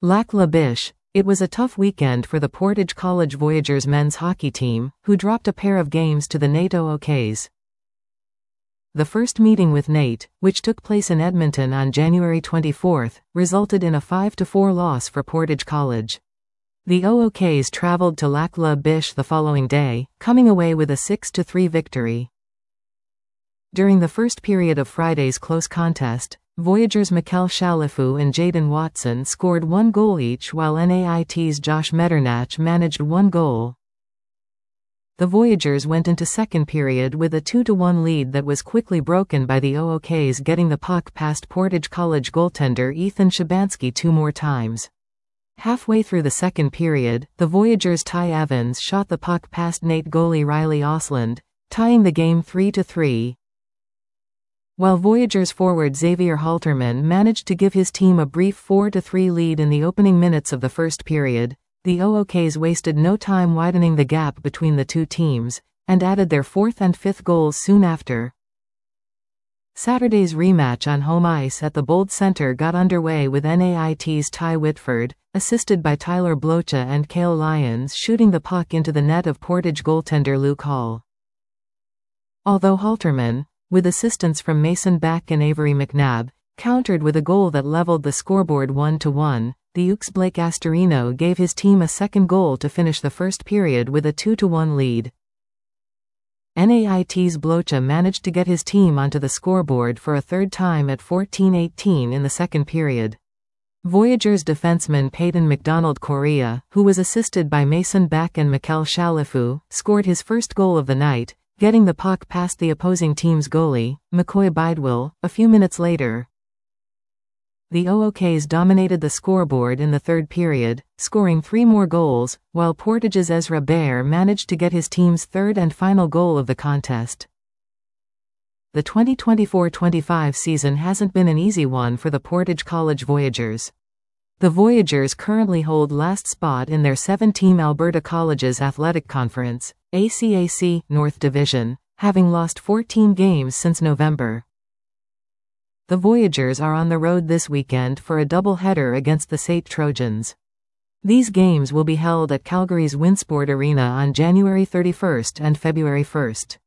Lac La Biche. It was a tough weekend for the Portage College Voyageurs men's hockey team, who dropped a pair of games to the NAIT OOKs. The first meeting with NAIT, which took place in Edmonton on January 24, resulted in a 5-4 loss for Portage College. The OOKs traveled to Lac La Biche the following day, coming away with a 6-3 victory. During the first period of Friday's close contest, Voyageurs' Mikel Chalifou and Jaden Watson scored 1 goal each, while NAIT's Josh Metternach managed 1 goal. The Voyageurs went into second period with a 2-1 lead that was quickly broken by the OOKs getting the puck past Portage College goaltender Ethan Shabansky 2 more times. Halfway through the second period, the Voyageurs' Ty Evans shot the puck past NAIT goalie Riley Osland, tying the game 3-3. While Voyageurs forward Xavier Halterman managed to give his team a brief 4-3 lead in the opening minutes of the first period, the OOKs wasted no time widening the gap between the two teams, and added their 4th and 5th goals soon after. Saturday's rematch on home ice at the Bold Centre got underway with NAIT's Ty Whitford, assisted by Tyler Blocha and Cale Lyons, shooting the puck into the net of Portage goaltender Luke Hall. Although Halterman, with assistance from Mason Beck and Avery McNabb, countered with a goal that leveled the scoreboard 1-1, the Ukes' Blake Astorino gave his team a second goal to finish the first period with a 2-1 lead. NAIT's Blocha managed to get his team onto the scoreboard for a third time at 14-18 in the second period. Voyageurs defenseman Peyton McDonald-Correa, who was assisted by Mason Beck and Mikel Chalifou, scored his first goal of the night, getting the puck past the opposing team's goalie, McCoy Bidwell, a few minutes later. The OOKs dominated the scoreboard in the third period, scoring 3 more goals, while Portage's Ezra Baer managed to get his team's third and final goal of the contest. The 2024-25 season hasn't been an easy one for the Portage College Voyageurs. The Voyageurs currently hold last spot in their 7-team Alberta Colleges Athletic Conference, ACAC, North Division, having lost 14 games since November. The Voyageurs are on the road this weekend for a double-header against the Saint Trojans. These games will be held at Calgary's Winsport Arena on January 31 and February 1.